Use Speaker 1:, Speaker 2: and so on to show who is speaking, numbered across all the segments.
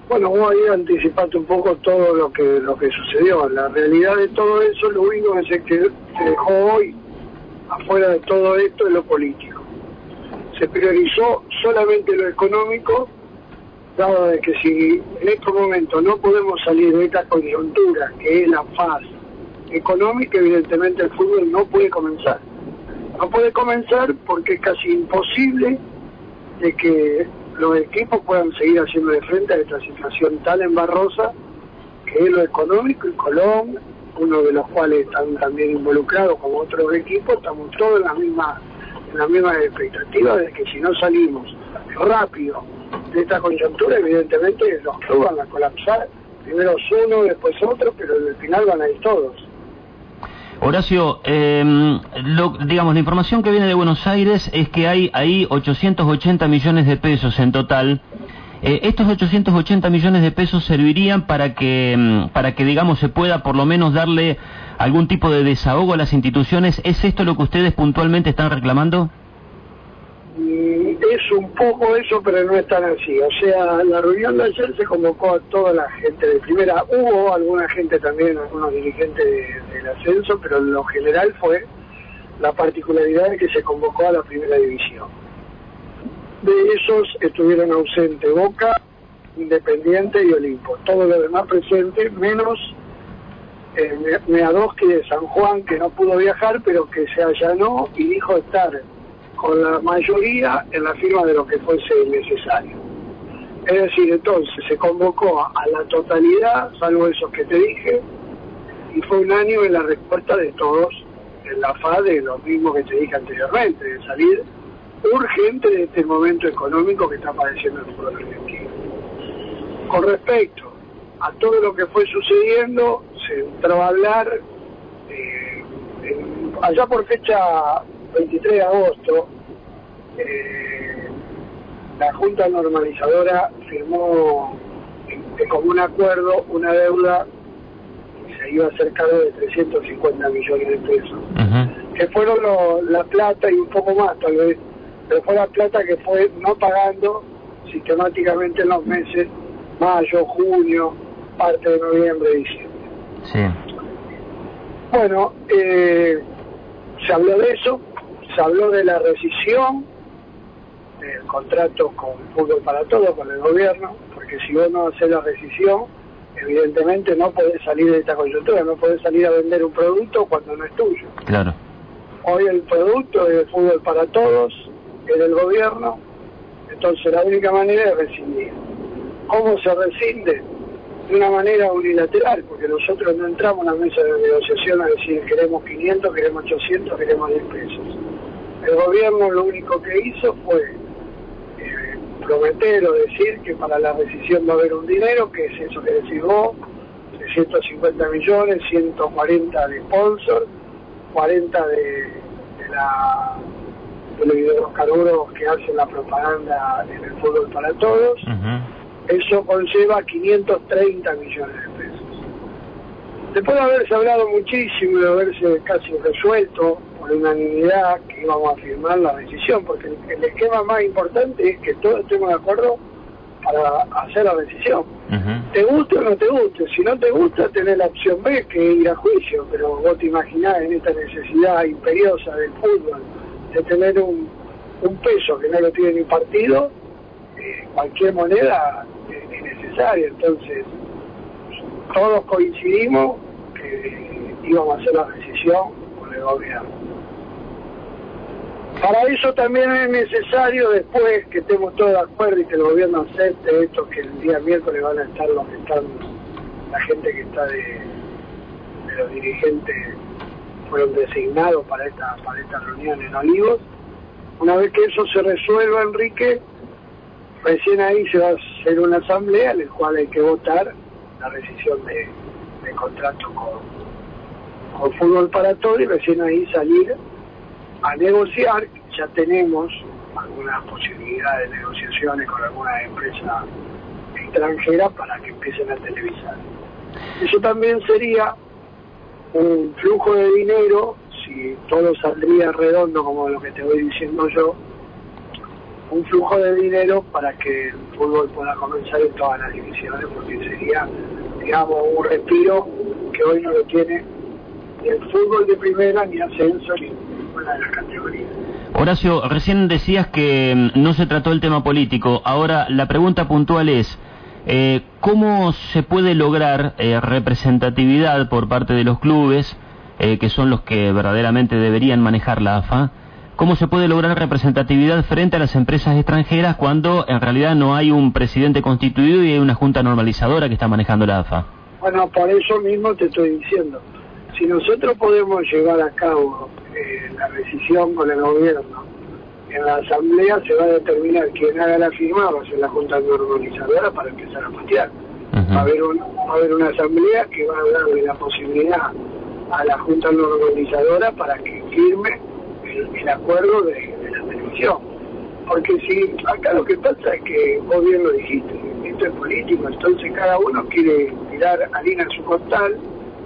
Speaker 1: Bueno, vos ahí anticipaste un poco todo lo que sucedió. La realidad de todo eso, lo único que se dejó hoy afuera de todo esto es lo político. Se priorizó solamente lo económico, dado de que si en estos momentos no podemos salir de esta coyuntura, que es la fase económica, evidentemente el fútbol no puede comenzar. No puede comenzar porque es casi imposible de que los equipos puedan seguir haciendo de frente a esta situación tan embarrosa que es lo económico, y Colón, uno de los cuales están también involucrados como otros equipos, estamos todos en la misma expectativa de que si no salimos rápido de esta coyuntura, evidentemente los clubes van a colapsar, primero uno, después otro, pero al final van a ir todos.
Speaker 2: Horacio, digamos, la información que viene de Buenos Aires es que hay ahí 880 millones de pesos en total. Estos 880 millones de pesos servirían para que digamos, se pueda por lo menos darle algún tipo de desahogo a las instituciones. ¿Es esto lo que ustedes puntualmente están reclamando?
Speaker 1: Es un poco eso, pero no es tan así. O sea, la reunión de ayer se convocó a toda la gente de primera. Hubo alguna gente también, algunos dirigentes del ascenso, pero en lo general fue la particularidad de que se convocó a la primera división. De esos estuvieron ausentes Boca, Independiente y Olimpo. Todo lo demás presente, menos Meadoski de San Juan, que no pudo viajar, pero que se allanó y dijo estar con la mayoría en la firma de lo que fuese necesario. Es decir, entonces se convocó a la totalidad, salvo esos que te dije, y fue unánime en la respuesta de todos, en la FA de lo mismo que te dije anteriormente, de salir urgente de este momento económico que está padeciendo el fútbol argentino. Con respecto a todo lo que fue sucediendo, se entró a hablar allá por fecha 23 de agosto, la Junta Normalizadora firmó de común acuerdo una deuda que se iba a hacer cargo de 350 millones de pesos, que fueron la plata y un poco más tal vez, pero fue la plata que fue no pagando sistemáticamente en los meses mayo, junio, parte de noviembre, diciembre.
Speaker 2: Sí.
Speaker 1: Bueno, se habló de eso, se habló de la rescisión del contrato con Fútbol para Todos, con el gobierno, porque si vos no haces la rescisión, evidentemente no podés salir de esta coyuntura, no podés salir a vender un producto cuando no es tuyo.
Speaker 2: Claro.
Speaker 1: Hoy el producto es Fútbol para Todos, es del gobierno, entonces la única manera es rescindir. ¿Cómo se rescinde? De una manera unilateral, porque nosotros no entramos en la mesa de negociación a decir queremos 500, queremos 800, queremos 10 pesos. El gobierno lo único que hizo fue prometer o decir que para la rescisión va a haber un dinero, que es eso que decís vos, 350 millones, 140 de sponsor, 40 de los hidrocarburos que hacen la propaganda en el Fútbol para Todos. Eso conlleva 530 millones de pesos. Después de haberse hablado muchísimo y de haberse casi resuelto por unanimidad que íbamos a firmar la decisión, porque el esquema más importante es que todos estemos de acuerdo para hacer la decisión. Te guste o no te guste, si no te gusta tenés la opción B, que es ir a juicio, pero vos te imaginás en esta necesidad imperiosa del fútbol de tener un peso que no lo tiene ni partido, cualquier moneda es necesaria. Entonces todos coincidimos que íbamos a hacer la decisión con el gobierno. Para eso también es necesario, después que estemos todos de acuerdo y que el gobierno acepte esto, que el día miércoles van a estar los que están, la gente que está de los dirigentes fueron designados para esta reunión en Olivos. Una vez que eso se resuelva, Enrique, recién ahí se va a hacer una asamblea en la cual hay que votar la rescisión de contrato con Fútbol para Todos, y recién ahí salir a negociar. Ya tenemos algunas posibilidades de negociaciones con algunas empresas extranjeras para que empiecen a televisar. Eso también sería un flujo de dinero, si todo saldría redondo como lo que te voy diciendo yo, un flujo de dinero para que el fútbol pueda comenzar en todas las divisiones, porque sería, digamos, un respiro que hoy no lo tiene ni el fútbol de primera, ni ascenso, ni ninguna de las categorías.
Speaker 2: Horacio, recién decías que no se trató el tema político. Ahora, la pregunta puntual es, ¿cómo se puede lograr representatividad por parte de los clubes, que son los que verdaderamente deberían manejar la AFA? ¿Cómo se puede lograr representatividad frente a las empresas extranjeras cuando en realidad no hay un presidente constituido y hay una junta normalizadora que está manejando la AFA?
Speaker 1: Bueno, por eso mismo te estoy diciendo. Si nosotros podemos llevar a cabo la decisión con el gobierno, en la asamblea se va a determinar quién haga la firma, va a ser la junta normalizadora para empezar a patear. Va a haber una asamblea que va a darle la posibilidad a la junta normalizadora para que firme el acuerdo de la televisión. Porque si acá lo que pasa es que vos bien lo dijiste, esto es político, entonces cada uno quiere tirar harina en su costal.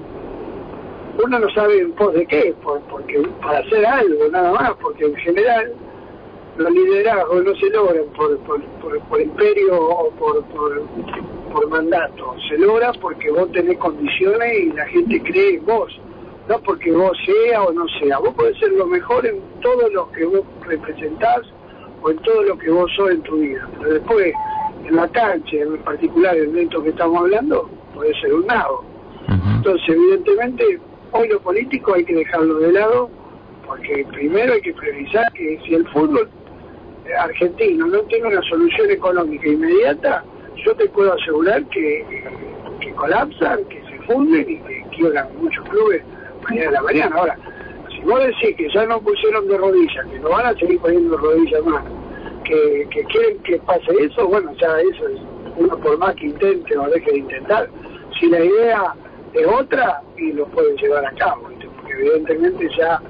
Speaker 1: Uno no sabe en pos de qué, porque para hacer algo nada más, porque en general los liderazgos no se logran por imperio o por mandato, se logra porque vos tenés condiciones y la gente cree en vos, no porque vos sea o no sea. Vos podés ser lo mejor en todo lo que vos representás o en todo lo que vos sos en tu vida, pero después en la cancha, en particular en esto que estamos hablando, podés ser un nabo. Entonces evidentemente hoy lo político hay que dejarlo de lado, porque primero hay que priorizar que si el fútbol argentino no tiene una solución económica inmediata, yo te puedo asegurar que colapsan, que se funden y que quiebran muchos clubes mañana a la mañana. Ahora, si vos decís que ya no pusieron de rodillas, que no van a seguir poniendo rodillas más, que quieren que pase eso, bueno, ya eso es uno por más que intente o deje de intentar. Si la idea es otra, y lo pueden llevar a cabo, porque evidentemente ya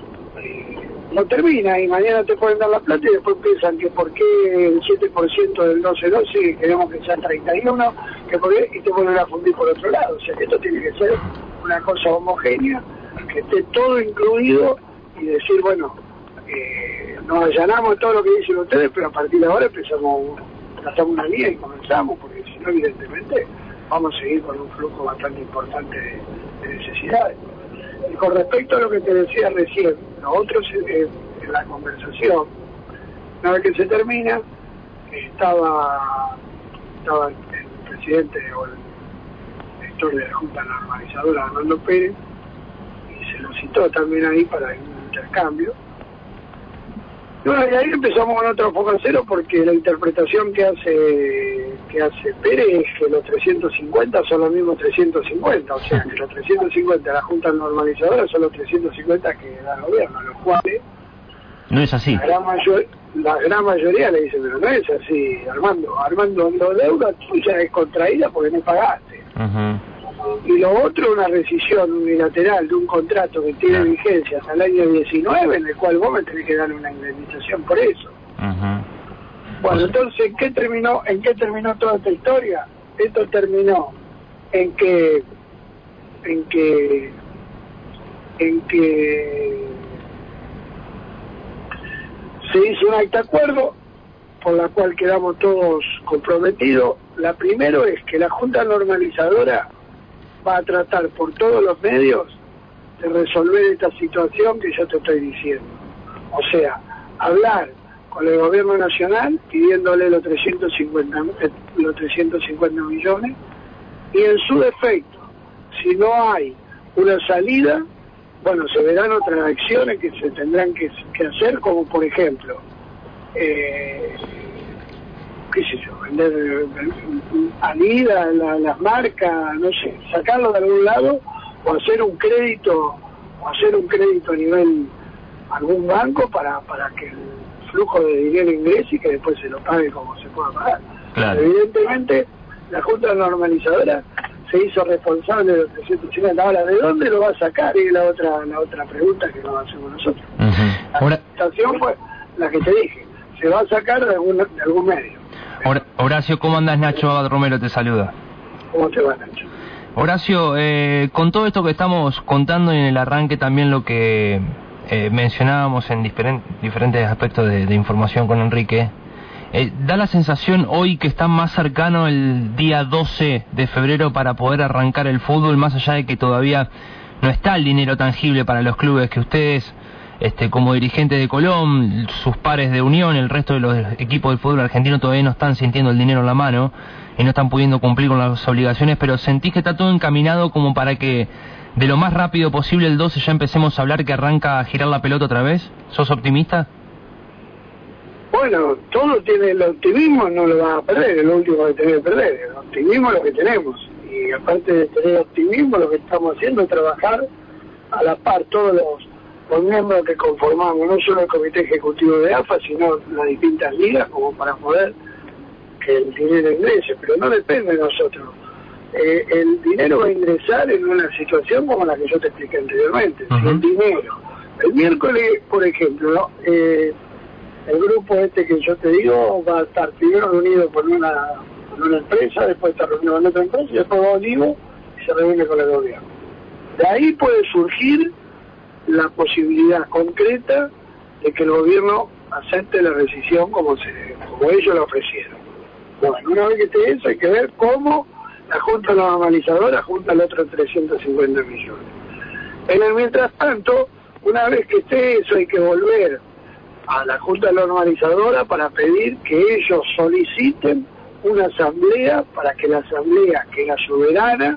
Speaker 1: no termina y mañana te pueden dar la plata y después piensan que por qué el 7% del 12-12 queremos que sea 31, que por qué, y te vuelven a fundir por otro lado. O sea, esto tiene que ser una cosa homogénea, que esté todo incluido y decir, bueno, nos allanamos todo lo que dicen ustedes, pero a partir de ahora trazamos una línea y comenzamos, porque si no, evidentemente vamos a seguir con un flujo bastante importante de necesidades. Y con respecto a lo que te decía recién, lo otro en la conversación, una vez que se termina, estaba el presidente o el director de la Junta Normalizadora, Armando Pérez, y se lo citó también ahí para un intercambio. Y bueno, y ahí empezamos con otro foco cero, porque la interpretación que hace Pérez es que los 350 son los mismos 350, o sea, que los 350 de la Junta Normalizadora son los 350 que da el gobierno, los cuales
Speaker 2: no es así.
Speaker 1: La gran mayoría le dicen, pero no es así, Armando, la deuda tuya es contraída porque no pagaste. Y lo otro, una rescisión unilateral de un contrato que tiene vigencia hasta el año 19, en el cual vos me tenés que dar una indemnización por eso. Bueno, entonces, ¿en qué terminó toda esta historia? Esto terminó en que se hizo un acta de acuerdo por la cual quedamos todos comprometidos. La primero es que la Junta Normalizadora va a tratar por todos los medios de resolver esta situación que yo te estoy diciendo. O sea, hablar con el gobierno nacional pidiéndole los 350 millones, y en su defecto, si no hay una salida, bueno, se verán otras acciones que se tendrán que hacer, como por ejemplo, qué sé yo, vender Adidas, las marcas, no sé, sacarlo de algún lado, o hacer un crédito a nivel algún banco para que el flujo de dinero ingrese y que después se lo pague como se pueda pagar.
Speaker 2: Claro.
Speaker 1: Evidentemente la Junta Normalizadora se hizo responsable de los 350. Ahora, ¿de dónde lo va a sacar? Y la otra pregunta que nos hacemos nosotros. La situación fue la que te dije, se va a sacar de algún medio.
Speaker 3: Horacio, ¿cómo andás? Nacho Romero te saluda.
Speaker 1: ¿Cómo te va, Nacho?
Speaker 3: Horacio, con todo esto que estamos contando y en el arranque también lo que mencionábamos en diferentes aspectos de información con Enrique, ¿Da la sensación hoy que está más cercano el día 12 de febrero para poder arrancar el fútbol, más allá de que todavía no está el dinero tangible para los clubes, que ustedes, como dirigentes de Colón, sus pares de Unión, el resto de los equipos del fútbol argentino todavía no están sintiendo el dinero en la mano y no están pudiendo cumplir con las obligaciones, pero sentís que está todo encaminado como para que de lo más rápido posible el 12 ya empecemos a hablar que arranca a girar la pelota otra vez? ¿Sos optimista?
Speaker 1: Bueno, todo tiene el optimismo, no lo vas a perder, es lo último que tenés que perder. El optimismo es lo que tenemos. Y aparte de tener optimismo, lo que estamos haciendo es trabajar a la par todos los miembros que conformamos, no solo el comité ejecutivo de AFA, sino las distintas ligas, como para poder que el dinero ingrese, pero no depende de nosotros. El dinero va a ingresar en una situación como la que yo te expliqué anteriormente. Si el dinero, el miércoles, por ejemplo, el grupo que yo te digo va a estar primero reunido con una empresa, después está reunido con otra empresa y después va unido y se reúne con el gobierno. De ahí puede surgir la posibilidad concreta de que el gobierno acepte la rescisión como ellos la ofrecieron. Bueno, una vez que esté eso hay que ver cómo la Junta Normalizadora junta el otro 350 millones. En el mientras tanto, una vez que esté eso hay que volver a la Junta Normalizadora para pedir que ellos soliciten una asamblea para que la asamblea, que es la soberana,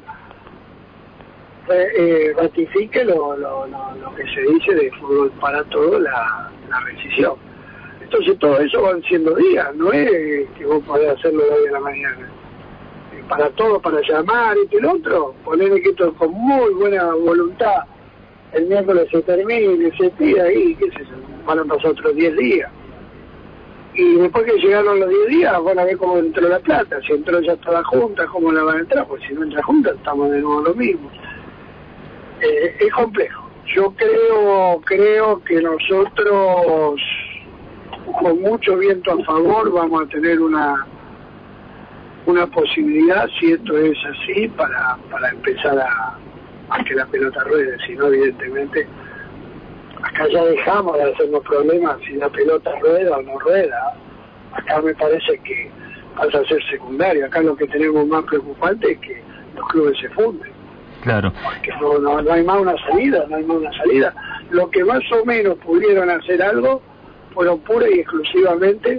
Speaker 1: ratifique lo que se dice de fútbol para todo, la rescisión. Entonces todo eso van siendo días, no es que vos podés hacerlo de hoy a la mañana. Para todo, para llamar y el otro, ponerle que esto con muy buena voluntad el miércoles se termine, se tira ahí, qué sé yo, van a pasar otros 10 días. Y después que llegaron los 10 días, van a ver cómo entró la plata, si entró ya toda junta, cómo la van a entrar, pues si no entra junta, estamos de nuevo lo mismo. Es complejo. Yo creo que nosotros, con mucho viento a favor, vamos a tener una posibilidad, si esto es así, para empezar a que la pelota ruede. Si no, evidentemente acá ya dejamos de hacernos problemas si la pelota rueda o no rueda. Acá me parece que pasa a ser secundario. Acá lo que tenemos más preocupante es que los clubes se funden.
Speaker 2: Claro.
Speaker 1: Porque no hay más una salida, Lo que más o menos pudieron hacer algo fueron pura y exclusivamente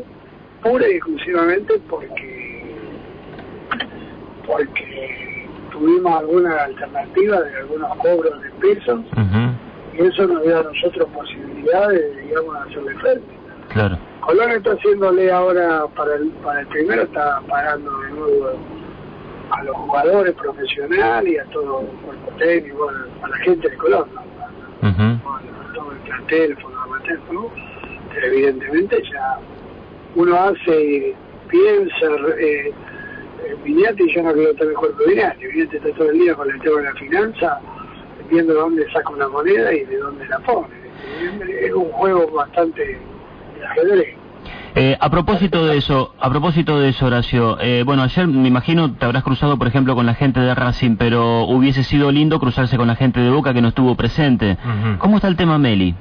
Speaker 1: porque tuvimos alguna alternativa de algunos cobros de pesos, y eso nos dio a nosotros posibilidades de, digamos, hacerle frente.
Speaker 2: Claro.
Speaker 1: Colón está haciéndole ahora para el primero, está pagando de nuevo a los jugadores profesionales y a todo el cuerpo técnico, bueno, a la gente de Colón, ¿no? Todo el plantel, fundamental, ¿no? Pero evidentemente ya uno piensa, Viñati, yo no quiero estar mejor que Viñati está todo el día con el tema de la finanza, viendo de dónde saca una moneda y de dónde la pone. Es un juego bastante de ajedrez.
Speaker 2: A propósito de eso, Horacio, bueno, ayer me imagino te habrás cruzado, por ejemplo, con la gente de Racing, pero hubiese sido lindo cruzarse con la gente de Boca que no estuvo presente. ¿Cómo está el tema Meli?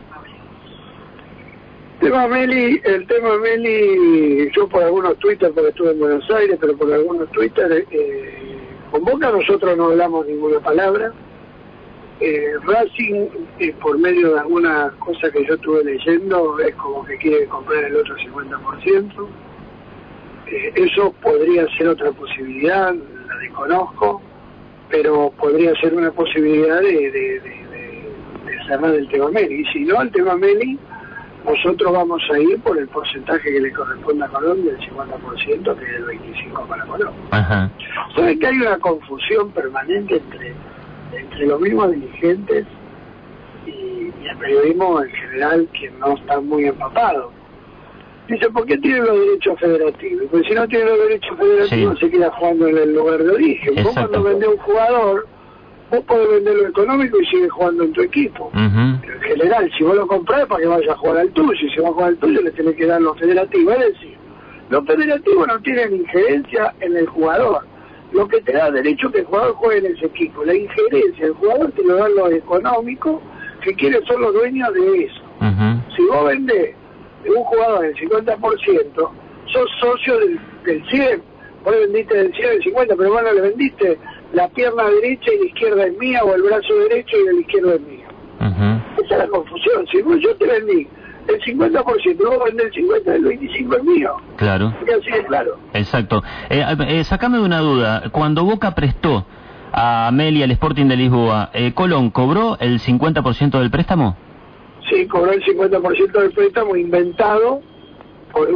Speaker 1: El tema Meli, yo por algunos Twitter, porque estuve en Buenos Aires, pero por algunos Twitter, con Boca nosotros no hablamos ninguna palabra. Racing, por medio de algunas cosas que yo estuve leyendo, es como que quiere comprar el otro 50%. Eso podría ser otra posibilidad, la desconozco, pero podría ser una posibilidad de cerrar el tema Meli. Y si no, el tema Meli, nosotros vamos a ir por el porcentaje que le corresponde a Colón del 50%, que es el 25% para Colón. ¿Sabes que hay una confusión permanente entre los mismos dirigentes y el periodismo en general, que no está muy empapado? Dice, ¿por qué tienen los derechos federativos? Porque si no tienen los derechos federativos, se queda jugando en el lugar de origen. Vos cuando vendés un jugador, vos podés vender lo económico y sigues jugando en tu equipo. Pero en general, si vos lo comprás es para que vaya a jugar al tuyo, y si vas a jugar al tuyo le tenés que dar lo federativo. Es decir, los federativos no tienen injerencia en el jugador. Lo que te da derecho que el jugador juegue en ese equipo. La injerencia del jugador te lo da lo económico, que quiere ser los dueños de eso. Si vos vendés de un jugador el 50%, sos socio del 100, vos le vendiste del 100 al 50, pero vos no le vendiste la pierna derecha y la izquierda es mía, o el brazo derecho y el izquierdo es mío. Esa es la confusión. Si yo te vendí el 50%, vos vendés el 50%, el 25% es mío.
Speaker 2: Claro.
Speaker 1: Porque así es claro.
Speaker 2: Exacto. Sacame de una duda. Cuando Boca prestó a Amelia, el Sporting de Lisboa, ¿Colón cobró el 50% del préstamo?
Speaker 1: Sí, cobró el 50% del préstamo inventado por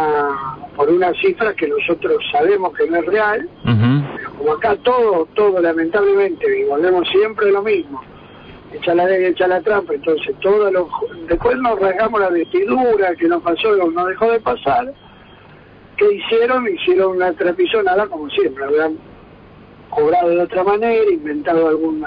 Speaker 1: una cifra que nosotros sabemos que no es real. Pero como acá todo lamentablemente, y volvemos siempre a lo mismo, echa la ley, echa la trampa, entonces después nos rasgamos la vestidura, que nos pasó, no dejó de pasar. ¿Qué hicieron? Hicieron una trapisonada como siempre, habrán cobrado de otra manera, inventado algún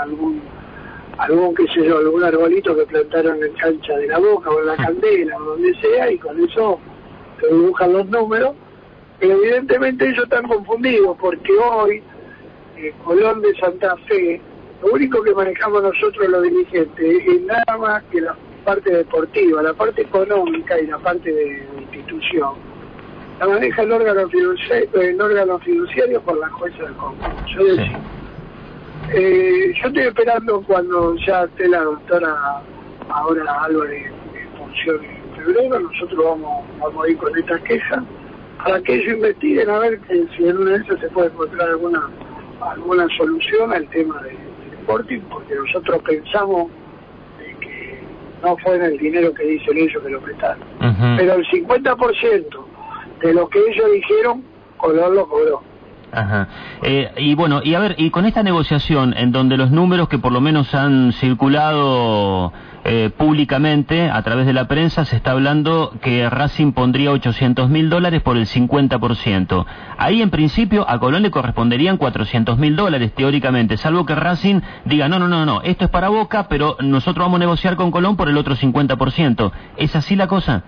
Speaker 1: qué sé yo, algún arbolito que plantaron en cancha de la Boca o en la Candela o donde sea, y con eso se dibujan los números. Pero evidentemente ellos están confundidos, porque hoy Colón de Santa Fe, lo único que manejamos nosotros los dirigentes es nada más que la parte deportiva, la parte económica y la parte de institución. La maneja el órgano fiduciario por la jueza del concurso. Es decir, yo estoy esperando cuando ya esté la doctora ahora Álvarez en función en febrero, nosotros vamos a ir con esta queja para que ellos investiguen a ver si en una de esas se puede encontrar alguna solución al tema del Sporting, porque nosotros pensamos que no fue en el dinero que dicen ellos que lo prestaron, pero el 50% de lo que ellos dijeron, Colón lo cobró.
Speaker 2: Y bueno, y a ver, y con esta negociación en donde los números que por lo menos han circulado públicamente a través de la prensa, se está hablando que Racing pondría $800.000 por el 50%. Ahí en principio a Colón le corresponderían $400.000 teóricamente, salvo que Racing diga no, esto es para Boca, pero nosotros vamos a negociar con Colón por el otro 50%. ¿Es así la cosa?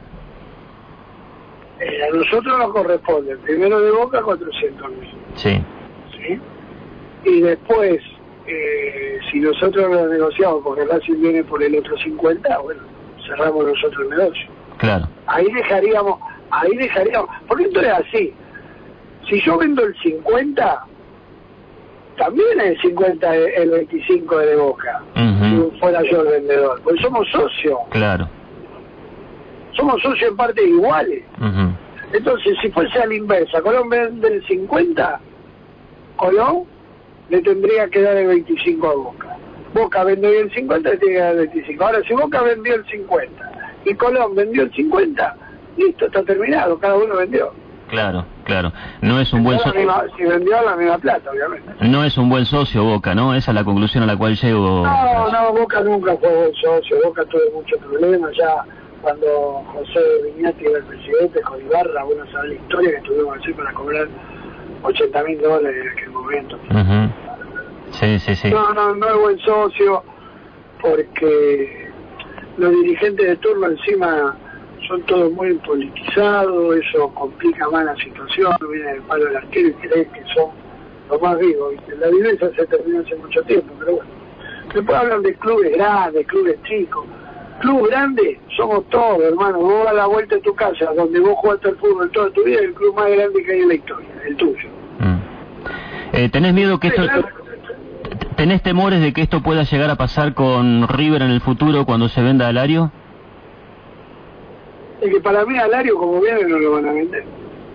Speaker 1: A nosotros nos corresponde, primero de Boca 400.000.
Speaker 2: Sí.
Speaker 1: Y después, si nosotros lo negociamos porque Racing viene por el otro 50, bueno, cerramos nosotros el negocio.
Speaker 2: Claro.
Speaker 1: Ahí dejaríamos, porque esto es así. Si yo vendo el 50, también el 50 el 25 de Boca, si fuera yo el vendedor, porque somos socios.
Speaker 2: Claro.
Speaker 1: Somos socios en partes iguales. Entonces, si fuese a la inversa, Colón vende el 50, Colón le tendría que dar el 25 a Boca. Boca vendió el 50, le tiene que dar el 25. Ahora, si Boca vendió el 50 y Colón vendió el 50, listo, está terminado, cada uno vendió.
Speaker 2: Claro. No es un buen socio.
Speaker 1: Si vendió la misma plata, obviamente.
Speaker 2: No es un buen socio Boca, ¿no? Esa es la conclusión a la cual llego.
Speaker 1: No, Boca nunca fue buen socio. Boca tuvo muchos problemas ya. Cuando José Viñati era el presidente con Ibarra, bueno, sabe la historia que tuvimos que hacer para cobrar $80.000 en aquel momento.
Speaker 2: Sí.
Speaker 1: No es buen socio, porque los dirigentes de turno encima son todos muy politizados, eso complica más la situación, viene del palo del arquero y creen que son los más vivos. La violencia se terminó hace mucho tiempo, pero bueno. Después hablan de clubes grandes, clubes chicos. Club grande somos todos, hermano. Vos das la vuelta a tu casa, donde vos jugaste al fútbol toda tu vida, el club más grande que hay en la historia, el tuyo.
Speaker 2: ¿Tenés miedo que esto... ¿Tenés temores de que esto pueda llegar a pasar con River en el futuro cuando se venda a Alario?
Speaker 1: Es que para mí Alario, como viene, no lo van a vender.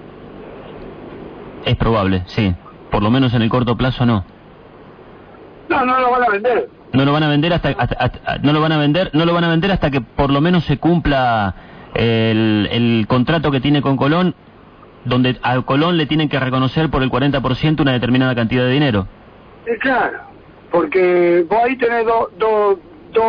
Speaker 2: Es probable, sí. Por lo menos en el corto plazo no.
Speaker 1: No lo van a vender.
Speaker 2: No lo van a vender no lo van a vender hasta que por lo menos se cumpla el contrato que tiene con Colón, donde a Colón le tienen que reconocer por el 40% una determinada cantidad de dinero.
Speaker 1: Claro, porque vos ahí tenés dos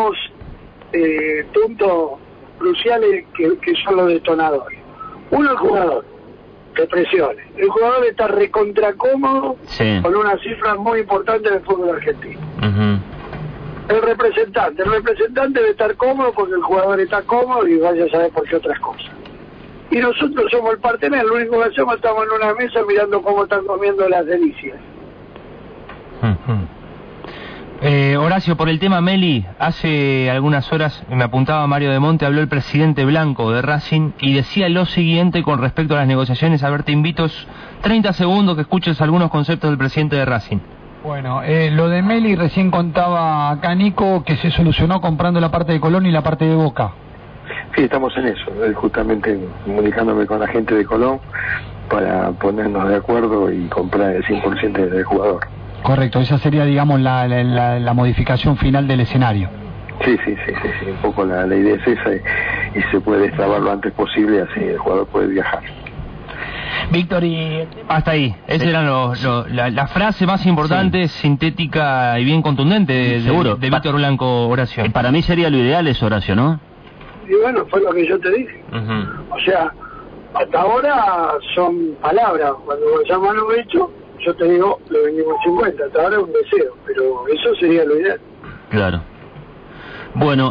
Speaker 1: puntos cruciales que son los detonadores. Uno, el jugador, que presione. El jugador está recontra cómodo, con una cifra muy importante del fútbol argentino. El representante debe estar cómodo porque el jugador está cómodo y vaya a saber por qué otras cosas. Y nosotros somos el partener, lo único que hacemos, estamos en una mesa mirando cómo están comiendo las delicias.
Speaker 3: Horacio, por el tema Meli, hace algunas horas me apuntaba Mario de Monte, habló el presidente Blanco de Racing y decía lo siguiente con respecto a las negociaciones. A ver, te invito 30 segundos que escuches algunos conceptos del presidente de Racing.
Speaker 4: Bueno, lo de Meli recién contaba acá Nico que se solucionó comprando la parte de Colón y la parte de Boca.
Speaker 5: Sí, estamos en eso, justamente comunicándome con la gente de Colón para ponernos de acuerdo y comprar el 100% del jugador.
Speaker 4: Correcto, esa sería, digamos, la modificación final del escenario.
Speaker 5: Sí, un poco la idea es esa y se puede destrabar lo antes posible, así el jugador puede viajar.
Speaker 3: Víctor, y hasta ahí, esa era la frase más importante, sí, sintética y bien contundente de Víctor Blanco, Horacio.
Speaker 2: Para mí sería lo ideal eso, Horacio, ¿no?
Speaker 1: Y bueno, fue lo que yo te dije. O sea, hasta ahora son palabras, cuando vayamos a lo hecho, yo te digo, lo vendimos 50, hasta ahora es un deseo, pero eso sería lo ideal.
Speaker 2: Claro. Bueno,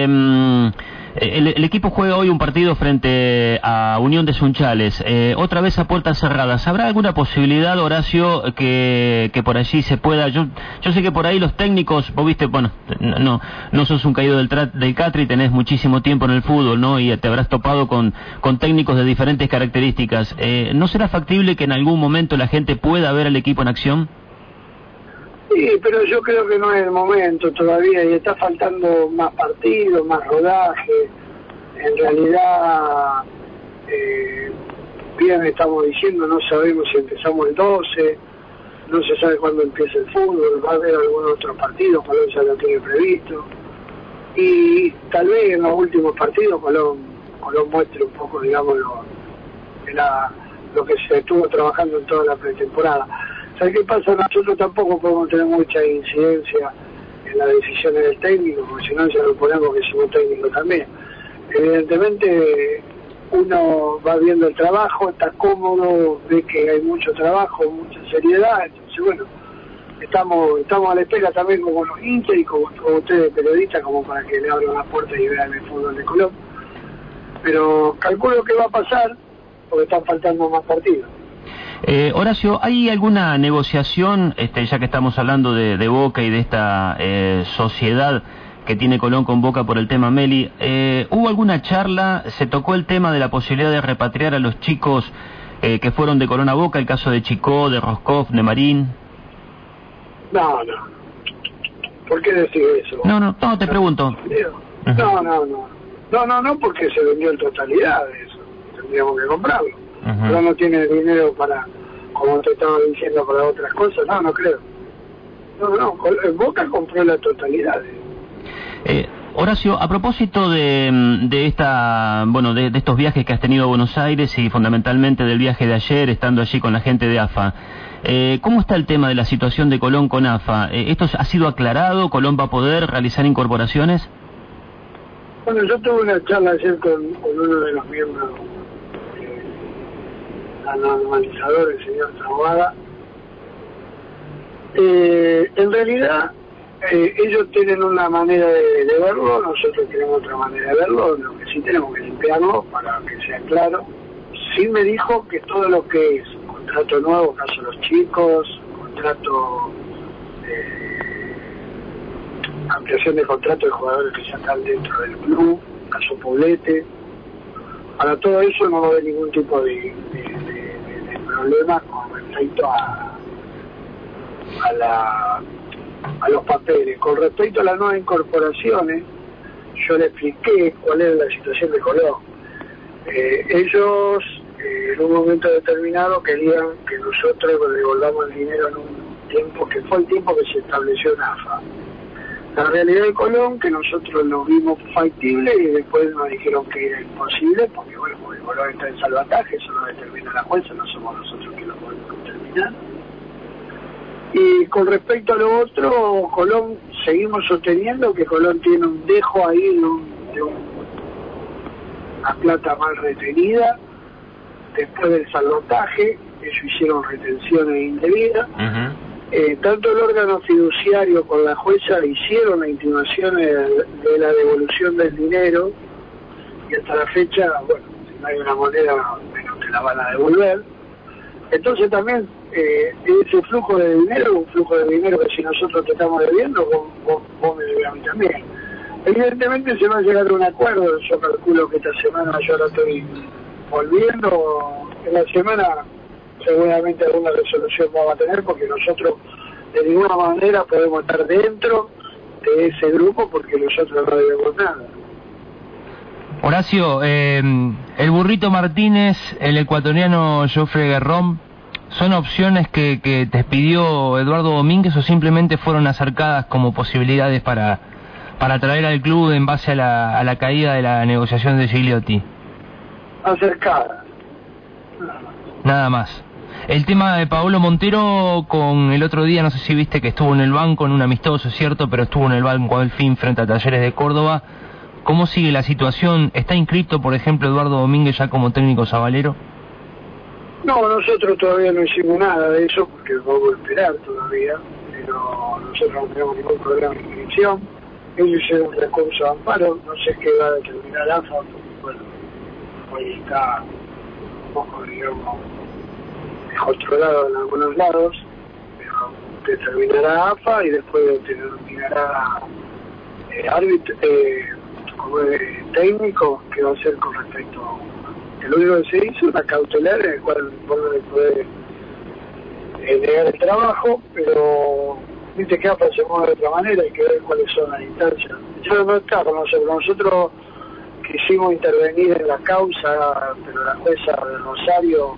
Speaker 2: el equipo juega hoy un partido frente a Unión de Sunchales, otra vez a puertas cerradas. ¿Habrá alguna posibilidad, Horacio, que por allí se pueda? Yo sé que por ahí los técnicos, vos viste, bueno, no sos un caído del Catri, tenés muchísimo tiempo en el fútbol, ¿no? Y te habrás topado con técnicos de diferentes características. ¿No será factible que en algún momento la gente pueda ver al equipo en acción?
Speaker 1: Sí, pero yo creo que no es el momento todavía y está faltando más partidos, más rodaje. En realidad, bien estamos diciendo, no sabemos si empezamos el 12, no se sabe cuándo empieza el fútbol, va a haber algún otro partido, Colón ya lo tiene previsto. Y tal vez en los últimos partidos Colón muestre un poco, digamos, lo que se estuvo trabajando en toda la pretemporada. ¿Sabes qué pasa? Nosotros tampoco podemos tener mucha incidencia en las decisiones del técnico, porque si no ya lo ponemos que somos técnicos también. Evidentemente uno va viendo el trabajo, está cómodo, ve que hay mucho trabajo, mucha seriedad, entonces bueno, estamos a la espera también como los hinchas y como ustedes periodistas, como para que le abran las puertas y vean el fútbol de Colón. Pero calculo que va a pasar, porque están faltando más partidos.
Speaker 2: Horacio, ¿hay alguna negociación, ya que estamos hablando de Boca y de esta sociedad que tiene Colón con Boca por el tema Meli? ¿Hubo alguna charla? ¿Se tocó el tema de la posibilidad de repatriar a los chicos que fueron de Colón a Boca, el caso de Chicó, de Roscoff, de Marín?
Speaker 1: No. ¿Por qué decir eso?
Speaker 2: No, te pregunto.
Speaker 1: No, porque se vendió en totalidad de eso. Tendríamos que comprarlo. Pero no tiene dinero para, como te estaba diciendo, para otras cosas. No creo. Boca compró la totalidad.
Speaker 2: Horacio, a propósito de estos viajes que has tenido a Buenos Aires y fundamentalmente del viaje de ayer, estando allí con la gente de AFA, ¿cómo está el tema de la situación de Colón con AFA? ¿Esto ha sido aclarado? ¿Colón va a poder realizar incorporaciones?
Speaker 1: Bueno, yo tuve una charla ayer con uno de los miembros normalizador, el señor Trabada. En realidad ellos tienen una manera de verlo, nosotros tenemos otra manera de verlo, lo que sí tenemos que limpiarlo para que sea claro. Sí me dijo que todo lo que es contrato nuevo, caso los chicos, contrato ampliación de contrato de jugadores que ya están dentro del club, caso Poblete, para todo eso no va a haber ningún tipo de problema con respecto a los papeles. Con respecto a las nuevas incorporaciones, yo le expliqué cuál era la situación de Colón. Ellos en un momento determinado querían que nosotros devolvamos el dinero en un tiempo que fue el tiempo que se estableció en AFA. La realidad de Colón, que nosotros lo vimos factible y después nos dijeron que era imposible, porque Colón está en salvataje, eso lo determina la jueza, no somos nosotros que lo podemos determinar. Y con respecto a lo otro, Colón, seguimos sosteniendo que Colón tiene un dejo ahí de una plata mal retenida, después del salvataje, ellos hicieron retenciones indebidas. Tanto el órgano fiduciario con la jueza hicieron la intimación de la devolución del dinero y hasta la fecha, si no hay una moneda, menos te la van a devolver. Entonces también ese flujo de dinero, un flujo de dinero que si nosotros te estamos debiendo, vos me debes a mí también. Evidentemente se va a llegar a un acuerdo. Yo calculo que esta semana yo ahora estoy volviendo. En la semana seguramente alguna resolución vamos a tener, porque nosotros de ninguna manera podemos estar dentro de ese grupo, porque nosotros no debemos nada.
Speaker 3: Horacio, el Burrito Martínez, el ecuatoriano Jofre Guerrón, ¿son opciones que te pidió Eduardo Domínguez o simplemente fueron acercadas como posibilidades para traer al club en base a la caída de la negociación de Gigliotti?
Speaker 1: Acercadas.
Speaker 3: Nada más. El tema de Paolo Montero, con el otro día, no sé si viste que estuvo en el banco en un amistoso, cierto, pero estuvo en el banco al fin frente a Talleres de Córdoba. ¿Cómo sigue la situación? ¿Está inscrito, por ejemplo, Eduardo Domínguez ya como técnico sabalero?
Speaker 1: No, nosotros todavía no hicimos nada de eso, porque vamos a esperar todavía, pero nosotros no tenemos ningún problema de inscripción. Ellos hicieron un recurso de amparo, no sé qué va a determinar AFA, porque bueno, hoy está un poco, digamos, controlado en algunos lados, pero determinará AFA y después determinará árbitro, como técnico, que va a ser con respecto a lo único que se hizo, una cautelar en el cual vos no le podés negar el trabajo, pero viste que AFA se mueve de otra manera, hay que ver cuáles son las instancias. Yo no está con nosotros quisimos intervenir en la causa, pero la jueza de Rosario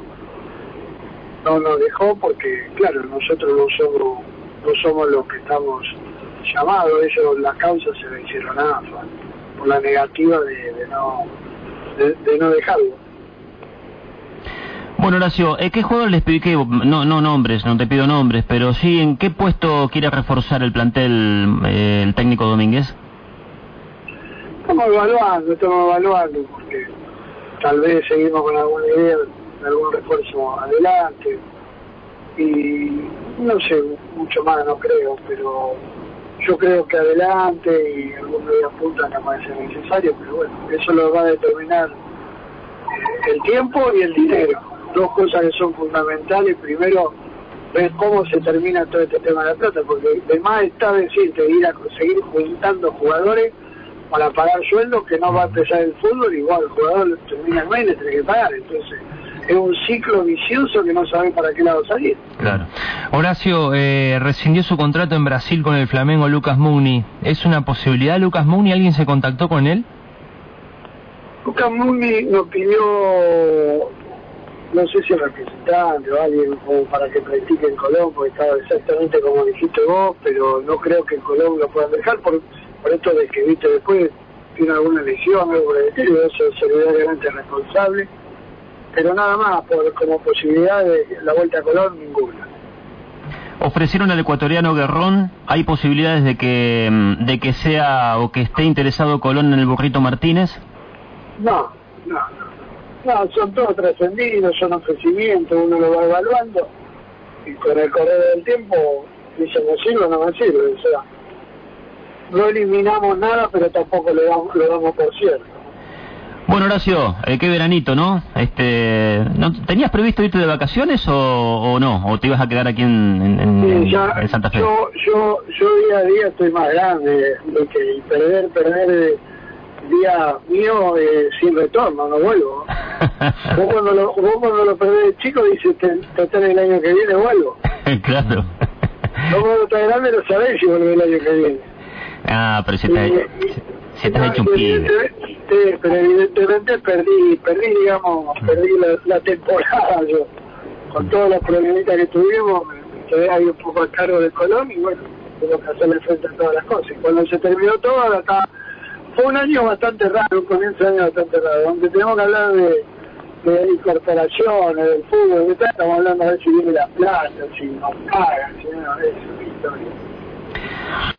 Speaker 1: no nos dejó, porque claro, nosotros no somos los que estamos llamados, ellos la causa se la hicieron a AFA por la negativa de no dejarlo.
Speaker 2: Bueno, Horacio, ¿qué jugador les pedí? No nombres, no te pido nombres, pero sí, ¿en qué puesto quiere reforzar el plantel el técnico Domínguez?
Speaker 1: Estamos evaluando, porque tal vez seguimos con alguna idea de algún refuerzo adelante, y no sé, mucho más no creo, pero yo creo que adelante y algún media punta no puede ser necesario, pero bueno, eso lo va a determinar el tiempo y el dinero, dos cosas que son fundamentales. Primero, ver cómo se termina todo este tema de la plata, porque además está decirte ir a seguir juntando jugadores para pagar sueldos, que no va a empezar el fútbol, igual el jugador termina el mes y le tiene que pagar, entonces es un ciclo vicioso que no sabe para qué lado salir.
Speaker 3: Claro. Horacio, rescindió su contrato en Brasil con el Flamengo Lucas Mugni. ¿Es una posibilidad, Lucas Mugni? ¿Alguien se contactó con él?
Speaker 1: Lucas Mugni nos pidió, no sé si el representante o alguien, como para que practique en Colón, porque estaba exactamente como dijiste vos, pero no creo que en Colón lo puedan dejar por esto de que, viste, después tiene alguna lesión, algo por el estilo, eso es solidariamente responsable. Pero nada más, como posibilidad de la vuelta a Colón, ninguna.
Speaker 2: Ofrecieron al ecuatoriano Guerrón, ¿hay posibilidades de que sea o que esté interesado Colón en el Burrito Martínez?
Speaker 1: No, son todos trascendidos, son ofrecimientos, uno lo va evaluando y con el correr del tiempo dice me sirve o no me sirve, o sea, no eliminamos nada, pero tampoco lo damos por cierto.
Speaker 2: Bueno, Horacio, qué veranito, ¿no? ¿No tenías previsto irte de vacaciones o no? ¿O te ibas a quedar aquí en Santa Fe?
Speaker 1: Yo día a día estoy más grande, y perder día mío sin retorno, no vuelvo. vos cuando lo perdés chico dices, te el año que viene vuelvo.
Speaker 2: Claro.
Speaker 1: Vos cuando estás grande no sabés si volvés el año que viene.
Speaker 2: Ah, pero si estás hecho un pibe.
Speaker 1: Pero evidentemente perdí la temporada yo. Con todos los problemitas que tuvimos, quedé ahí un poco a cargo de Colón y bueno, tuve que hacerle frente a todas las cosas. Y cuando se terminó todo, acá fue un año bastante raro, un comienzo de año bastante raro, donde tenemos que hablar de incorporaciones, del fútbol, estamos hablando a ver si viene la plata, si nos pagan, si no, eso es historia.